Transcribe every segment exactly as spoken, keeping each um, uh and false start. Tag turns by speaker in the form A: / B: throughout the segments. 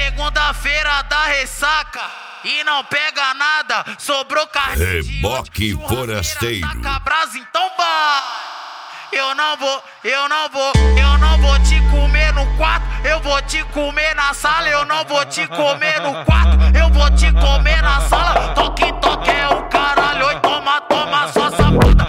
A: Segunda-feira da ressaca e não pega nada, sobrou carne.
B: Reboque forasteiro.
A: Taca brasa, então vai. Eu não vou, eu não vou, eu não vou te comer no quarto, eu vou te comer na sala. Eu não vou te comer no quarto, eu vou te comer na sala. Toque, toque é o caralho, oi, toma, toma, só safada.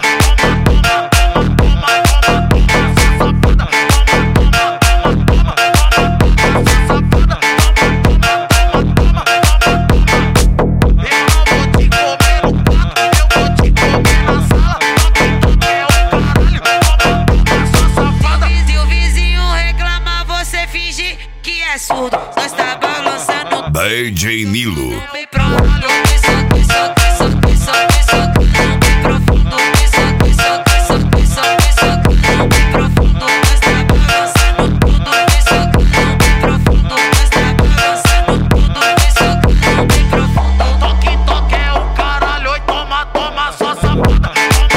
C: Nós tá balançando
B: D J Nilo.
C: bem profundo, isso, isso, isso, isso, isso, bem profundo, isso, isso, isso, isso, isso, bem profundo. Nós tá balançando tudo, isso, bem profundo. Nós tá balançando tudo, isso, bem profundo.
A: Toque, toque é o caralho, oi, toma, toma, só safada.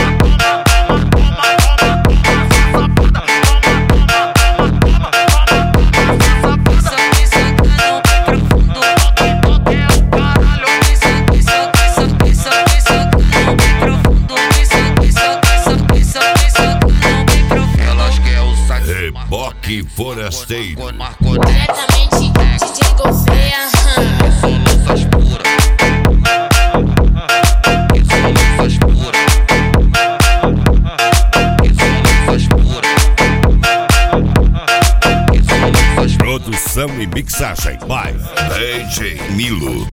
B: Reboque forasteiro.
D: Diretamente D J Gouveia.
C: Soluções puras. Soluções puras. Soluções puras.
B: Produção e mixagem by D J Nilo.